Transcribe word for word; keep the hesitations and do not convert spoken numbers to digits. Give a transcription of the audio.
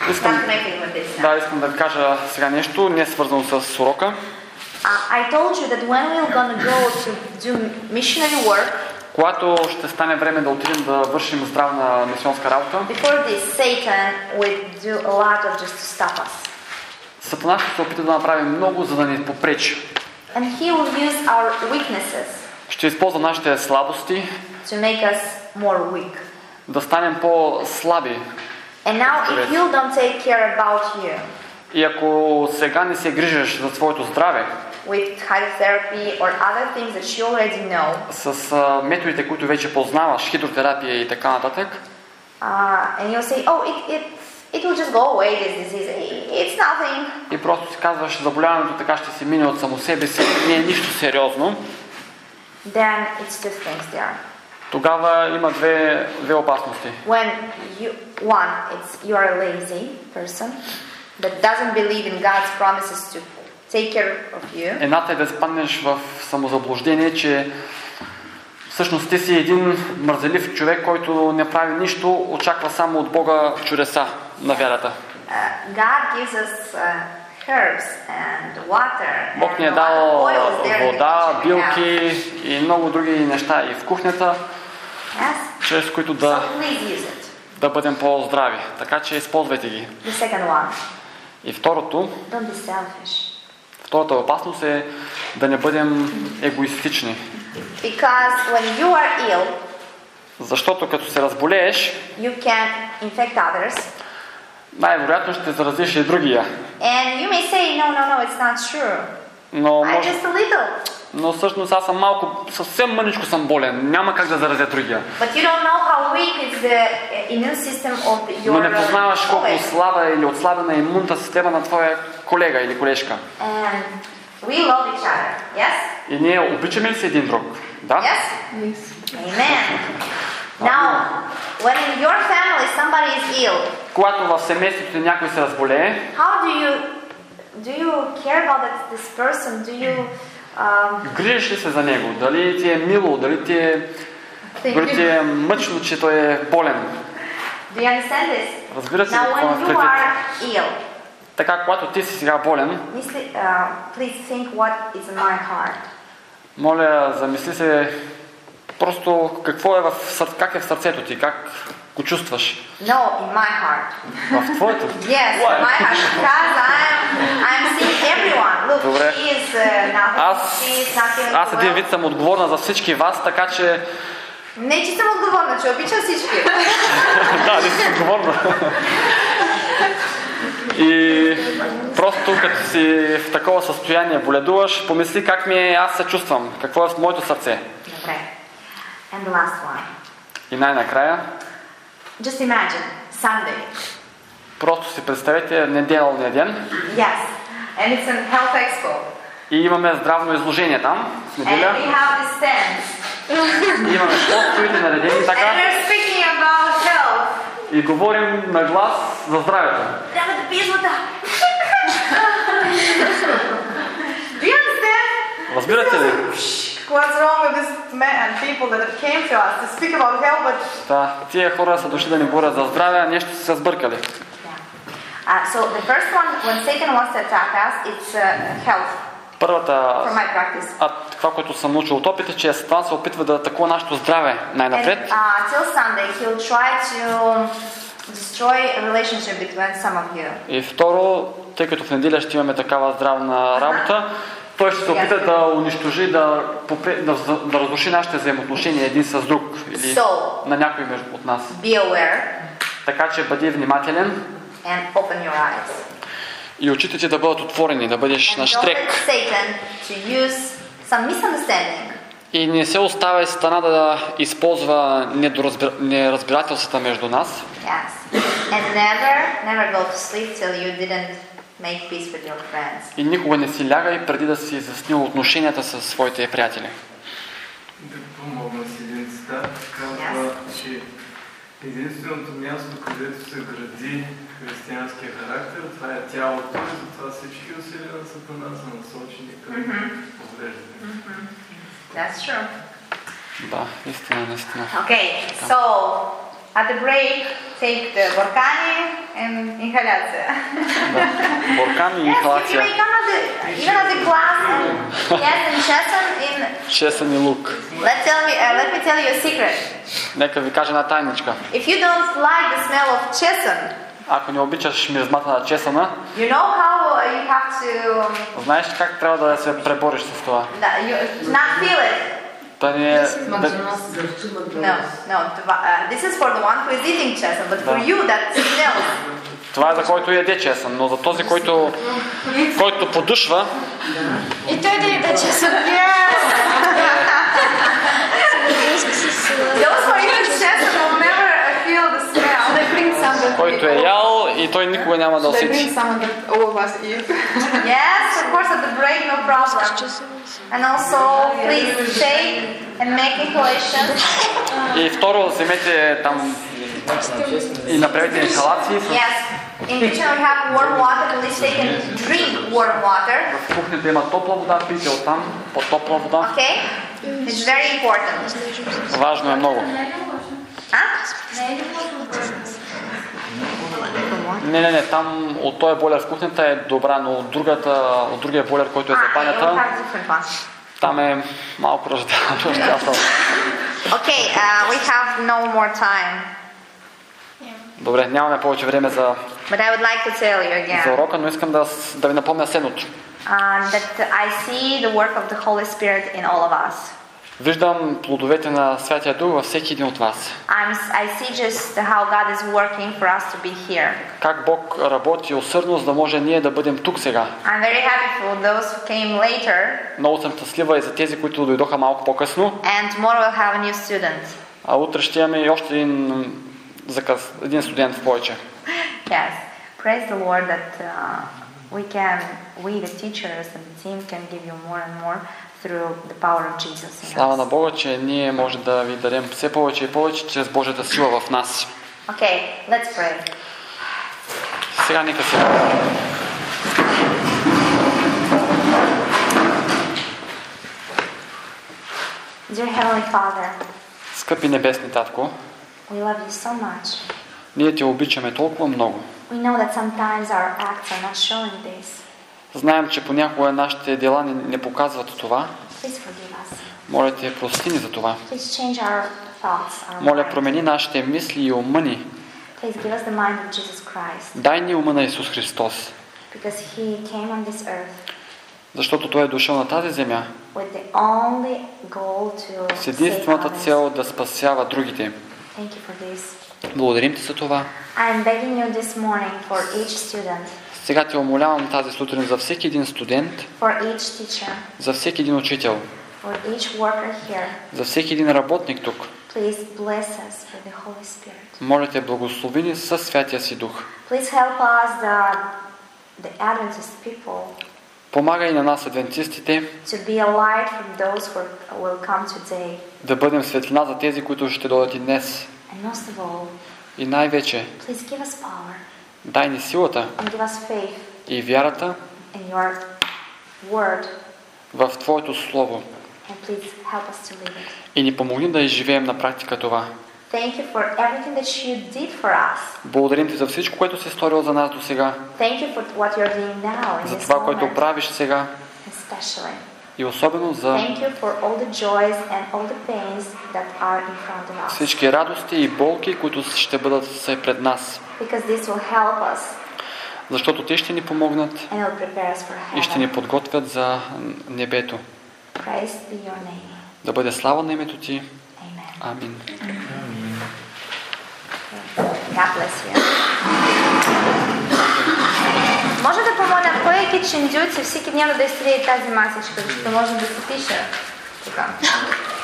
Искам, да, искам да кажа сега нещо, не е свързано с урока. Uh, I told you that when we're going to go to do missionary work, когато ще стане време да отидем да вършим здравна мисионска работа, before this, Satan will do a lot of just to stop us. Сатана ще се опита да направи много, за да ни попречи. And he will use our weaknesses Ще използва нашите слабости, to make us more weak. да станем по-слаби. And now if you don't take care about you И ако сега не се грижиш за своето здраве, with hydrotherapy or other things that you already know, с а, методите, които вече познаваш, хидротерапия и така нататък, uh, and you'll say, oh, it, it, it will just go away, this disease, it's nothing. и просто си казваш, заболяването така ще се мине от само себе си, не е нищо сериозно, Then it's two things there. тогава има две, две опасности. When you, one, it's you are a lazy person that doesn't believe in God's promises to take care of you. Едната е да спаднеш в самозаблуждение, че всъщност ти си един мързелив човек, който не прави нищо, очаква само от Бога чудеса на вярата. Uh, God gives us uh, herbs and water Бог ни е and a lot дал of oils there in the вода, kitchen. билки и много други неща и в кухнята, Yes? чрез които So да, please use it. да бъдем по-здрави. Така че използвайте ги. The second one, И второто, don't be selfish. втората опасност е да не бъдем егоистични. Because when you are ill, Защото като се разболееш, you can infect others. най-вероятно ще заразиш и другия. And you may say, no, no, no, it's not true. Но, I'm може, just a little. но всъщност аз съм малко, съвсем мъничко съм болен. Няма как да заразя другия. But you don't know how weak is the immune system of the, your Но не познаваш колко colleague. слаба или отслабена е имунната система на твоя колега или колежка. And we love each other. Yes? И ние обичаме ли си един друг? Да? Yes? Amen. Now, when in your family somebody is ill, Когато в семейството някой се разболее, how do you do you care about that, this person? Do you um, грижиш ли се за него? Дали ти е мило, дали ти е, дали ти е мъчно, че той е болен? do you understand this? Разбира се, Now, какво when ме you предвид. are ill, Така, когато ти си сега болен, Misli- uh, please think what is in my heart. моля, замисли се просто какво е в сърце, как е в сърцето ти, как го чувстваш. No, in my heart. В твоето? Yes, in my heart. Because I'm, I'm seeing everyone. Look, Добре. she is uh, nothing. Аз, She is not feeling аз един well. вид съм отговорна за всички вас, така че... Не, че съм отговорна, че обичам всички. Да, не си отговорна. И просто като си в такова състояние боледуваш, помисли как ми е, аз се чувствам, какво е в моето сърце. Добре. And the last one. И най-накрая, Just imagine, Sunday. просто си представете неделния ден Yes. And it's an health expo. и имаме здравно изложение там, в And неделя. we have the stands. И имаме постовите наредени And така we're speaking about health. и говорим на глас за здравето. Трябва да пиеш вода. Do you understand? Разбирате ли? What's wrong with this man and people that came to us to speak about health, but Да, тия хора са дошли да ни говорят за здраве, а нещо са се сбъркали. yeah. Uh, so the first one, when Satan wants to attack us, it's uh, health. Първата, From my practice. а това, което съм научил от опит е, че Сатан се опитва да атакува нашето здраве And най-напред. uh, till Sunday, he'll try to destroy a relationship between some of you. И второ, тъй като в неделя ще имаме такава здравна работа, той ще се опита да унищожи, да, попре, да, да разруши нашите взаимоотношения един с друг или So, на някой между от нас. be aware Така че бъди внимателен and open your eyes. и очите ти да бъдат отворени, да бъдеш And на don't штрек. let Satan to use some misunderstanding. И не се оставя Сатана да използва недоразбир... неразбирателствата между нас. Yes. And never, never go to sleep till you didn't make peace with your friends. И никога не си лягай преди да си изяснил отношенията с своите приятели. Да помогна с един цитат, казва, че единственото място, където се гради християнския характер, това е тялото и затова всички усилия на Сатана са насочени към повреждане. That's true. Да, истина, наистина. Okay, so At the break, take the Borkani and inhalaция. Боркан и Yes, инхалация. you can at the, even at the class and yes, in Chesan, in Чесън и лук. let's tell me, uh, let me tell you a secret. Нека ви кажа една тайничка. If you don't like the smell of Chesan, Ако не обичаш миризмата на чесъна, you know how uh, you have to знаеш ли как трябва да се пребориш с това? that you not feel it. Да не е... Да... No, no. Uh, this is for the one who is eating Chesan, but for you that smells. Това е за който яде чесън, но за този, който, който подушва, И той да яде Chesan. Those who eat Chesan will never feel the smell. They bring some. който е ял и той никога няма да They bring усети. some that all of us eat. Yes, of course, at the break, no problem. And also, please take and make inhalation. И второ, вземете там и направете инхалации. Yes, in kitchen we have warm water. Please take and drink warm water. В кухнята има топла вода, пийте оттам, по-топла вода. Okay, it's very important. Важно е много. Huh? Не, не, не, там от този бойлер в кухнята е добра, но от, другата, от другия бойлер, който е за Ah, we банята, have different ones. там е малко ръждясъл. Okay, uh, we have no more time. Добре, нямаме повече време за, But I would like to tell you за again урока, но искам да, да ви напомня следното. um, that I see the work of the Holy Spirit in all of us. Виждам плодовете на Святия Дух във всеки един от вас. I'm, I see just how God is working for us to be here. Как Бог работи усърдно, за да може ние да бъдем тук сега. I'm very happy for those who came later, Много съм щастлива и за тези, които дойдоха малко по-късно. and tomorrow we'll have a new student. А утре ще имаме и още един, заказ, един студент в повече. Yes, praise the Lord that uh, we can, we the teachers and the team can give you more and more through the power of Jesus in Слава на us. Бога, че ние може да ви дадем все повече и повече чрез Божията сила в нас. Okay, let's pray. Сега нека се... Dear Heavenly Father, Скъпи небесни татко, we love you so much. ние те обичаме толкова много. We know that sometimes our acts are not showing this. Знаем, че понякога нашите дела не, не показват това. Please forgive us. Моля те, прости ни за това. Please change our thoughts, our Моля, mind. промени нашите мисли и ума ни. Please give us the mind of Jesus Christ, Дай ни ума на Исус Христос, because He came on this earth защото Той е дошъл на тази земя with the only goal to с save единствената others. цел да спасява другите. Thank you for this. Благодарим ти за това. I am begging you this morning for each student, Сега те умолявам тази сутрин за всеки един студент, for each teacher, за всеки един учител, for each worker here. за всеки един работник тук. Please bless us with the Holy Spirit. Моля те, благослови ни със Святия си Дух. Please help us, the, the Adventist people, Помагай на нас, адвентистите, to be a light for those who will come today. да бъдем светлина за тези, които ще дойдат и днес. And most of all, И най-вече, please give us power дай ни силата and give us faith и вярата in your word, в Твоето Слово. and please help us to live it. И ни помогни да изживеем на практика това. Thank you for everything that you did for us. Благодарим ти за всичко, което си сторил за нас до сега, Thank you for what you're doing now in за this това, което moment, правиш сега especially. и особено за Thank you for all the joys and all the pains that are in front of us. всички радости и болки, които ще бъдат все пред нас. Because this will help us Защото те ще ни помогнат and will prepare us for и ще ни heaven. подготвят за небето. Praise be your name. Да бъде слава на името ти. Amen. Амин. God bless you. Може да помоля кой е кичен дюци всеки дневно да изтрие тази масичка, защото може да се пише тук.